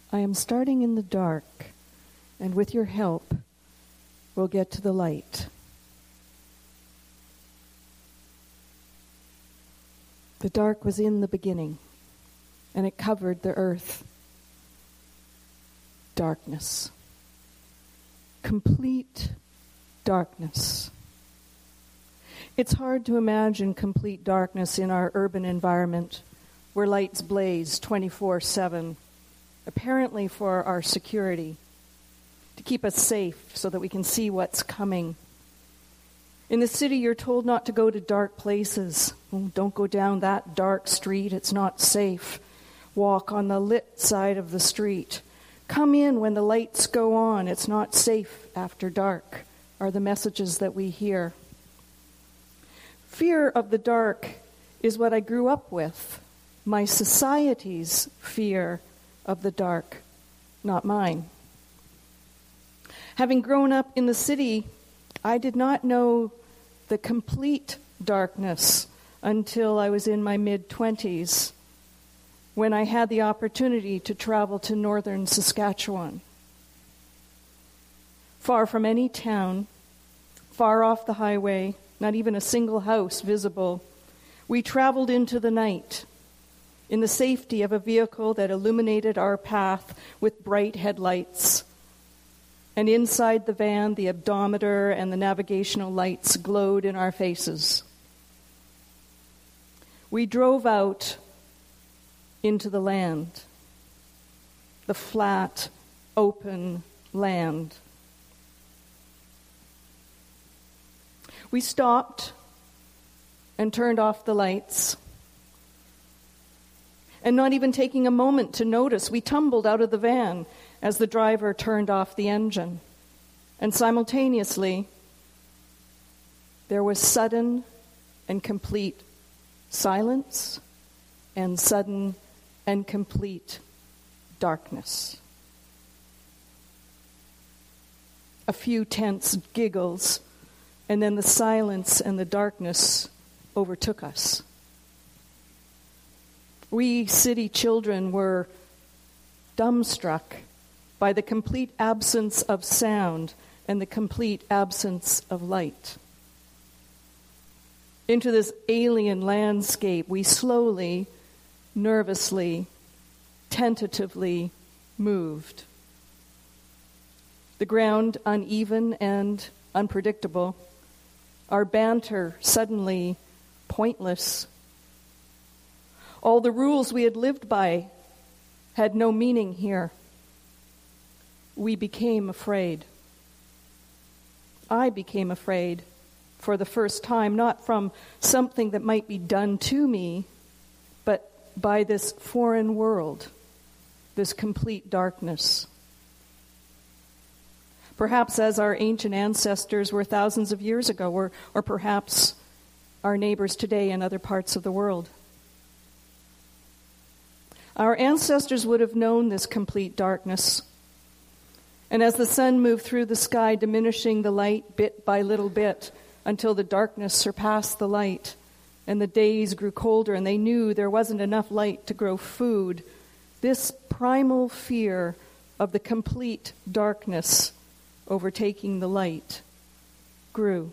I am starting in the dark, and with your help, we'll get to the light. The dark was in the beginning, and it covered the earth. Darkness. Complete darkness. It's hard to imagine complete darkness in our urban environment, where lights blaze 24/7, apparently for our security, to keep us safe so that we can see what's coming. In the city, you're told not to go to dark places. Oh, don't go down that dark street, it's not safe. Walk on the lit side of the street. Come in when the lights go on, it's not safe after dark, are the messages that we hear. Fear of the dark is what I grew up with. My society's fear of the dark, not mine. Having grown up in the city, I did not know the complete darkness until I was in my mid-20s, when I had the opportunity to travel to northern Saskatchewan. Far from any town, far off the highway, not even a single house visible, we traveled into the night in the safety of a vehicle that illuminated our path with bright headlights. And inside the van, the odometer and the navigational lights glowed in our faces. We drove out into the land, the flat, open land. We stopped and turned off the lights. And not even taking a moment to notice, we tumbled out of the van as the driver turned off the engine. And simultaneously, there was sudden and complete silence and sudden and complete darkness. A few tense giggles, and then the silence and the darkness overtook us. We city children were dumbstruck by the complete absence of sound and the complete absence of light. Into this alien landscape, we slowly, nervously, tentatively moved. The ground uneven and unpredictable, our banter suddenly pointless. All the rules we had lived by had no meaning here. We became afraid. I became afraid for the first time, not from something that might be done to me, but by this foreign world, this complete darkness. Perhaps as our ancient ancestors were thousands of years ago, or perhaps our neighbors today in other parts of the world. Our ancestors would have known this complete darkness. And as the sun moved through the sky, diminishing the light bit by little bit until the darkness surpassed the light and the days grew colder and they knew there wasn't enough light to grow food, this primal fear of the complete darkness overtaking the light grew.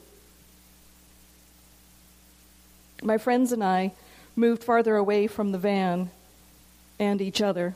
My friends and I moved farther away from the van and each other.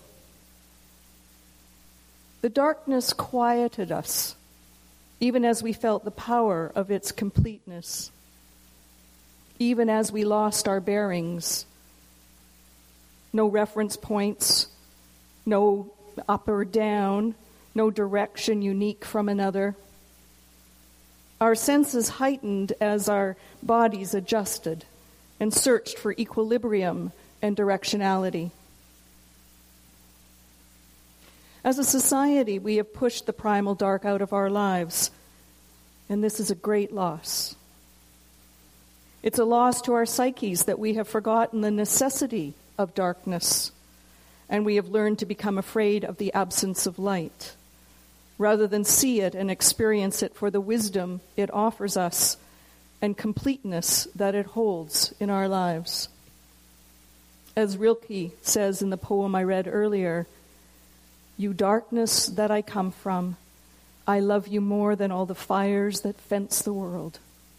The darkness quieted us, even as we felt the power of its completeness, even as we lost our bearings. No reference points, no up or down, no direction unique from another. Our senses heightened as our bodies adjusted and searched for equilibrium and directionality. As a society, we have pushed the primal dark out of our lives, and this is a great loss. It's a loss to our psyches that we have forgotten the necessity of darkness, and we have learned to become afraid of the absence of light, rather than see it and experience it for the wisdom it offers us and completeness that it holds in our lives. As Rilke says in the poem I read earlier, You darkness that I come from, I love you more than all the fires that fence the world.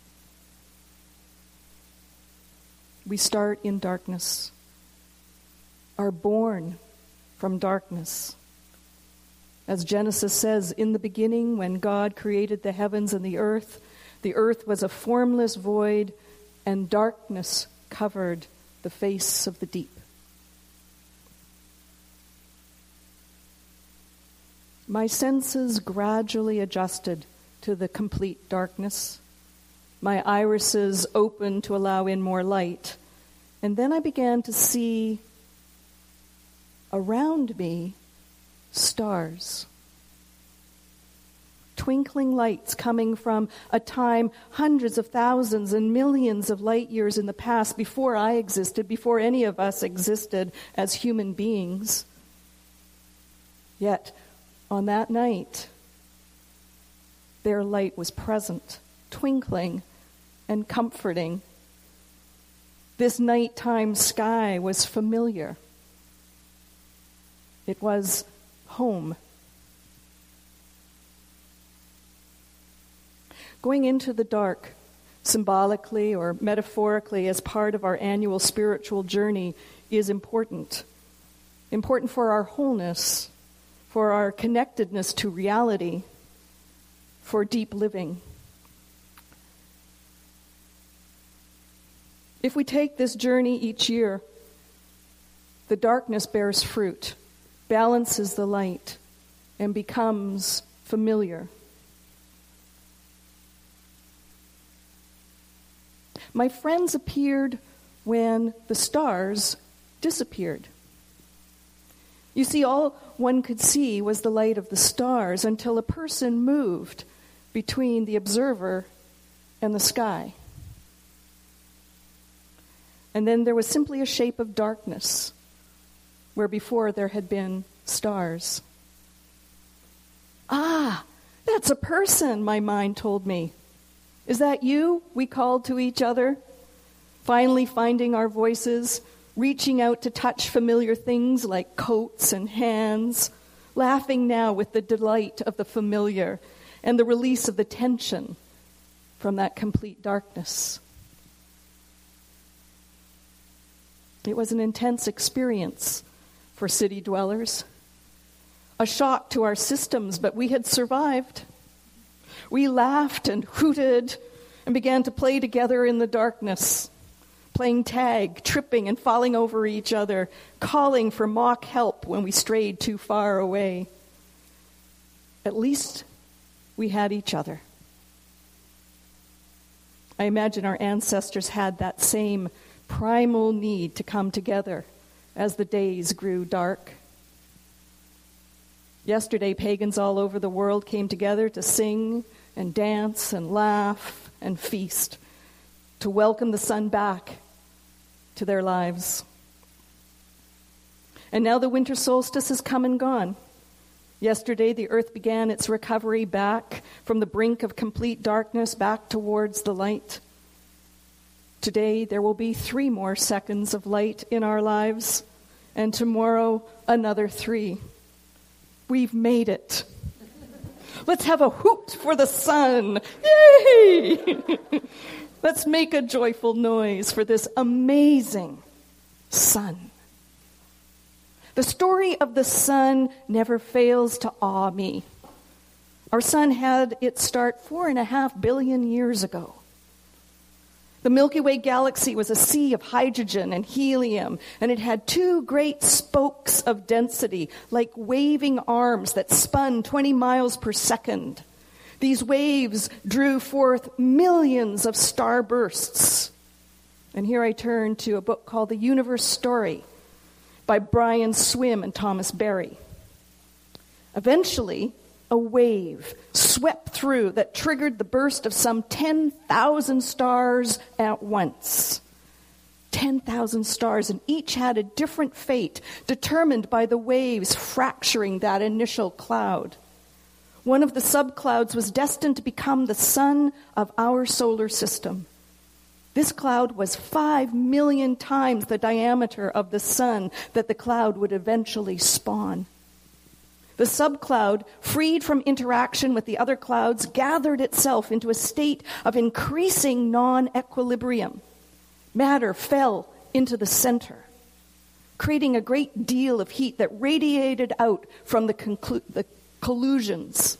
We start in darkness, are born from darkness. As Genesis says, in the beginning, when God created the heavens and the earth was a formless void, and darkness covered the face of the deep. My senses gradually adjusted to the complete darkness. My irises opened to allow in more light. And then I began to see around me stars. Twinkling lights coming from a time hundreds of thousands and millions of light years in the past, before I existed, before any of us existed as human beings. Yet, on that night, their light was present, twinkling and comforting. This nighttime sky was familiar. It was home. Going into the dark, symbolically or metaphorically, as part of our annual spiritual journey, is important. Important for our wholeness, for our connectedness to reality, for deep living. If we take this journey each year, the darkness bears fruit, balances the light, and becomes familiar. My friends appeared when the stars disappeared. You see, all one could see was the light of the stars until a person moved between the observer and the sky. And then there was simply a shape of darkness where before there had been stars. Ah, that's a person, my mind told me. Is that you? We called to each other, finally finding our voices, reaching out to touch familiar things like coats and hands, laughing now with the delight of the familiar and the release of the tension from that complete darkness. It was an intense experience for city dwellers, a shock to our systems, but we had survived. We laughed and hooted and began to play together in the darkness, playing tag, tripping and falling over each other, calling for mock help when we strayed too far away. At least we had each other. I imagine our ancestors had that same primal need to come together as the days grew dark. Yesterday, pagans all over the world came together to sing and dance and laugh and feast, to welcome the sun back to their lives. And now the winter solstice has come and gone. Yesterday, the earth began its recovery back from the brink of complete darkness back towards the light. Today, there will be 3 more seconds of light in our lives, and tomorrow, another 3. We've made it. Let's have a hoot for the sun. Yay! Let's make a joyful noise for this amazing sun. The story of the sun never fails to awe me. Our sun had its start 4.5 billion years ago. The Milky Way galaxy was a sea of hydrogen and helium, and it had 2 great spokes of density, like waving arms that spun 20 miles per second. These waves drew forth millions of starbursts. And here I turn to a book called The Universe Story by Brian Swimme and Thomas Berry. Eventually, a wave swept through that triggered the burst of some 10,000 stars at once. 10,000 stars, and each had a different fate determined by the waves fracturing that initial cloud. One of the subclouds was destined to become the sun of our solar system. This cloud was 5 million times the diameter of the sun that the cloud would eventually spawn. The The subcloud, freed from interaction with the other clouds, gathered itself into a state of increasing non-equilibrium. Matter fell into the center, creating a great deal of heat that radiated out from the collisions.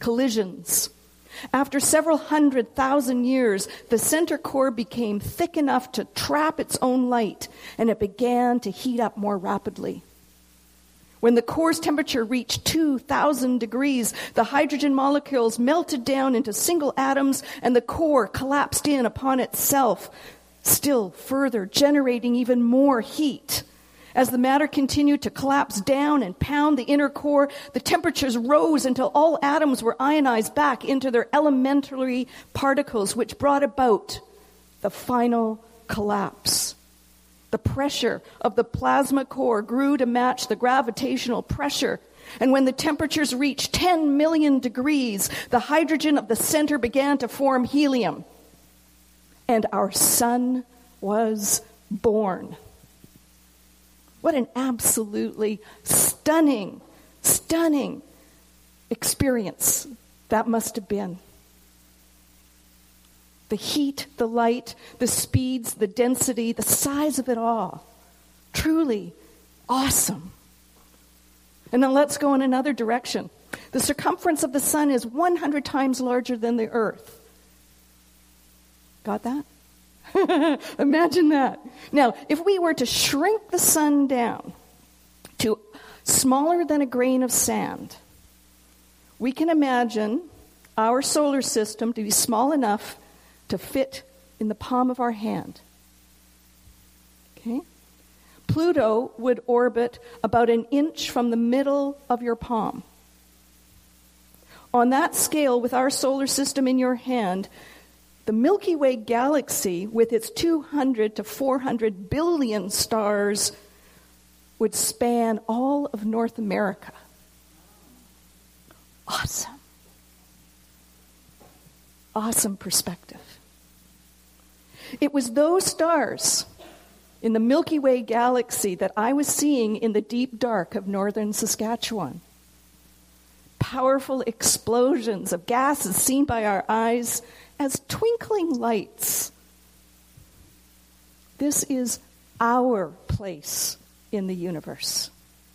After several 100,000 years, the center core became thick enough to trap its own light, and it began to heat up more rapidly. When the core's temperature reached 2,000 degrees, the hydrogen molecules melted down into single atoms, and the core collapsed in upon itself, still further generating even more heat. As the matter continued to collapse down and pound the inner core, the temperatures rose until all atoms were ionized back into their elementary particles, which brought about the final collapse. The pressure of the plasma core grew to match the gravitational pressure. And when the temperatures reached 10 million degrees, the hydrogen of the center began to form helium. And our sun was born. What an absolutely stunning experience that must have been. The heat, the light, the speeds, the density, the size of it all. Truly awesome. And then let's go in another direction. The circumference of the sun is 100 times larger than the earth. Got that? Imagine that. Now, if we were to shrink the sun down to smaller than a grain of sand, we can imagine our solar system to be small enough to fit in the palm of our hand. Okay? Pluto would orbit about an inch from the middle of your palm. On that scale, with our solar system in your hand, the Milky Way galaxy, with its 200 to 400 billion stars, would span all of North America. Awesome. Awesome perspective. It was those stars in the Milky Way galaxy that I was seeing in the deep dark of northern Saskatchewan. Powerful explosions of gases seen by our eyes as twinkling lights. This is our place in the universe.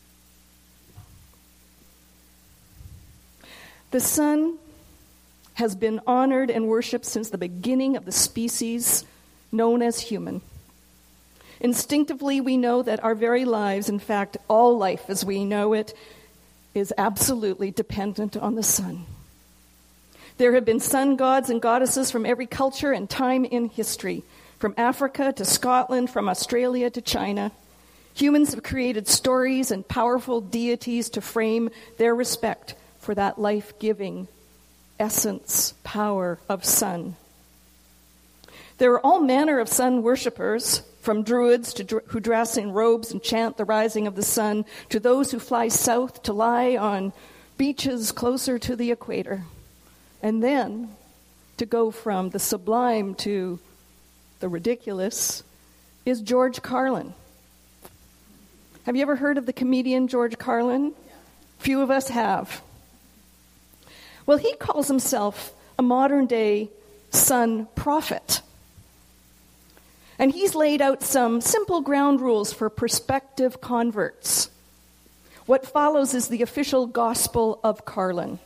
The sun has been honored and worshipped since the beginning of the species known as human. Instinctively, we know that our very lives, in fact, all life as we know it, is absolutely dependent on the sun. There have been sun gods and goddesses from every culture and time in history, from Africa to Scotland, from Australia to China. Humans have created stories and powerful deities to frame their respect for that life-giving essence, power of sun. There are all manner of sun worshippers, from druids who dress in robes and chant the rising of the sun, to those who fly south to lie on beaches closer to the equator. And then, to go from the sublime to the ridiculous, is George Carlin. Have you ever heard of the comedian George Carlin? Few of us have. Well, he calls himself a modern-day sun prophet. And he's laid out some simple ground rules for prospective converts. What follows is the official gospel of Carlin.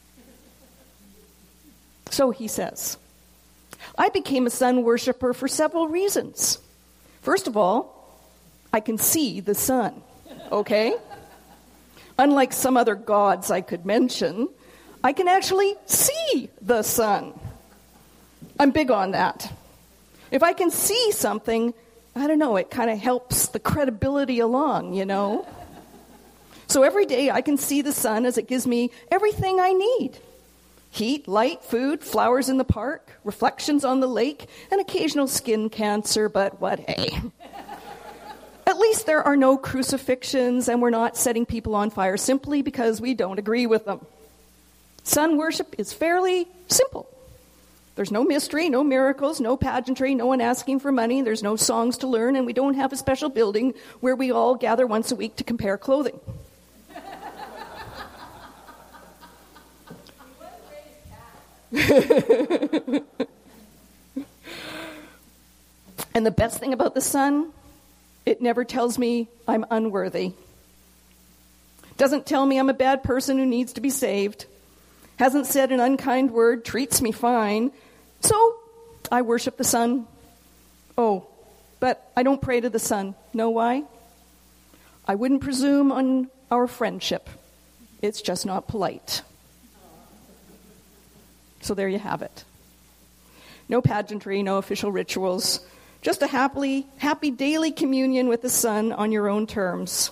So he says, I became a sun worshiper for several reasons. First of all, I can see the sun, okay? Unlike some other gods I could mention, I can actually see the sun. I'm big on that. If I can see something, I don't know, it kind of helps the credibility along, you know? So every day I can see the sun as it gives me everything I need. Heat, light, food, flowers in the park, reflections on the lake, and occasional skin cancer, but what, hey. At least there are no crucifixions, and we're not setting people on fire simply because we don't agree with them. Sun worship is fairly simple. There's no mystery, no miracles, no pageantry, no one asking for money, there's no songs to learn, and we don't have a special building where we all gather once a week to compare clothing. And the best thing about the sun, it never tells me I'm unworthy. Doesn't tell me I'm a bad person who needs to be saved. Hasn't said an unkind word, treats me fine. So I worship the sun. Oh, but I don't pray to the sun. Know why? I wouldn't presume on our friendship. It's just not polite. So there you have it. No pageantry, no official rituals. Just a happy daily communion with the sun on your own terms.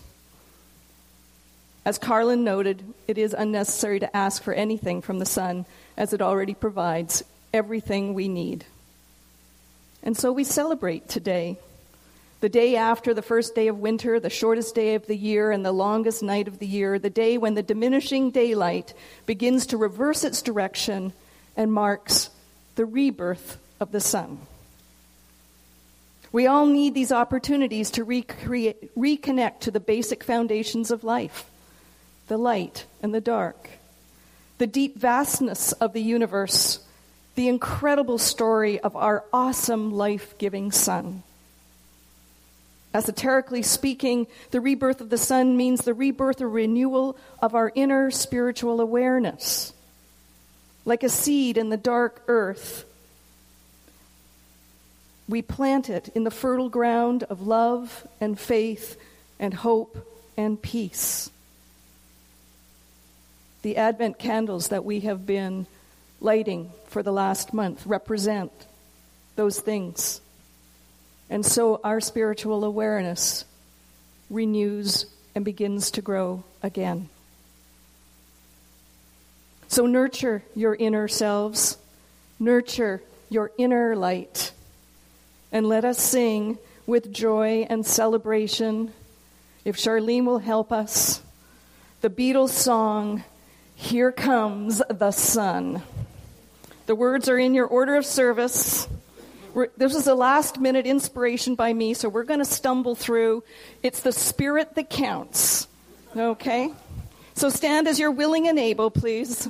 As Carlin noted, it is unnecessary to ask for anything from the sun, as it already provides everything we need. And so we celebrate today, the day after the first day of winter, the shortest day of the year, and the longest night of the year, the day when the diminishing daylight begins to reverse its direction and marks the rebirth of the sun. We all need these opportunities to reconnect to the basic foundations of life, the light and the dark, the deep vastness of the universe, the incredible story of our awesome life-giving sun. Esoterically speaking, the rebirth of the sun means the rebirth or renewal of our inner spiritual awareness. Like a seed in the dark earth, we plant it in the fertile ground of love and faith and hope and peace. The Advent candles that we have been lighting for the last month represent those things. And so our spiritual awareness renews and begins to grow again. So nurture your inner selves, nurture your inner light, and let us sing with joy and celebration, if Charlene will help us, the Beatles song, "Here Comes the Sun." The words are in your order of service. This was a last-minute inspiration by me, so we're going to stumble through. It's the spirit that counts, okay? So stand as you're willing and able, please.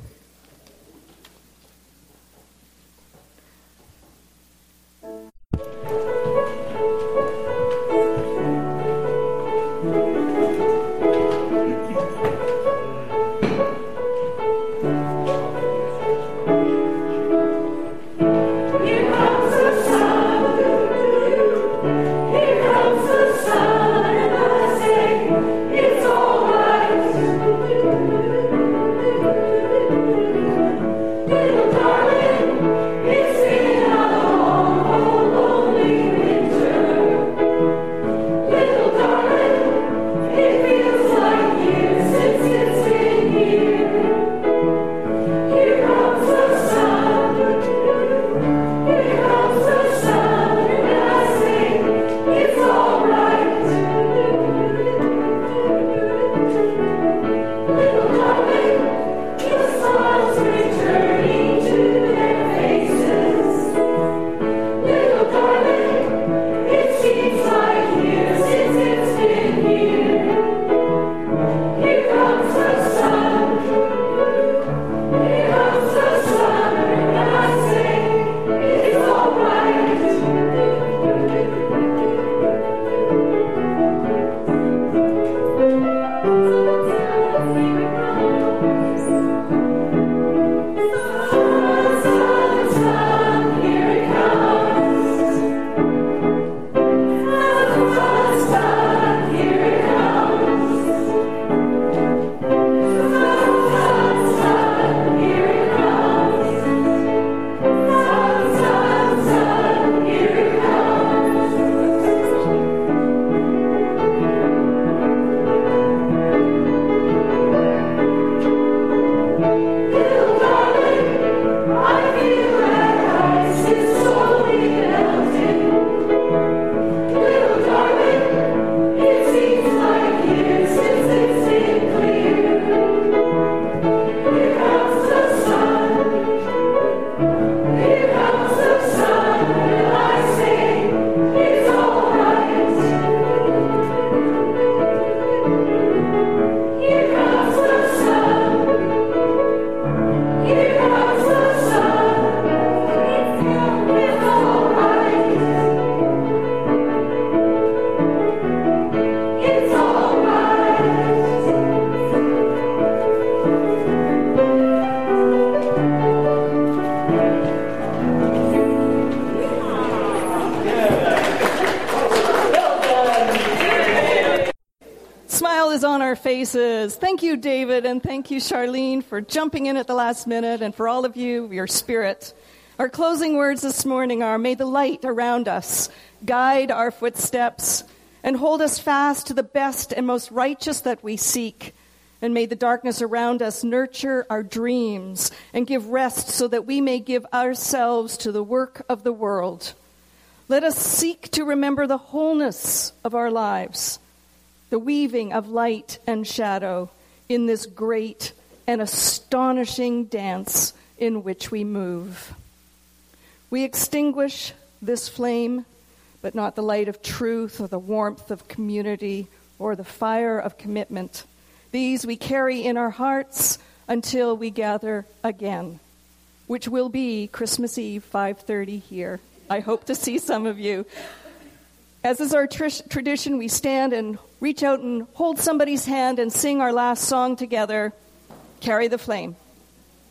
faces. Thank you, David, and thank you, Charlene, for jumping in at the last minute, and for all of you, your spirit. Our closing words this morning are, may the light around us guide our footsteps and hold us fast to the best and most righteous that we seek. And may the darkness around us nurture our dreams and give rest so that we may give ourselves to the work of the world. Let us seek to remember the wholeness of our lives, the weaving of light and shadow in this great and astonishing dance in which we move. We extinguish this flame, but not the light of truth or the warmth of community or the fire of commitment. These we carry in our hearts until we gather again, which will be Christmas Eve, 5:30 here. I hope to see some of you. As is our tradition, we stand and reach out and hold somebody's hand and sing our last song together, Carry the Flame.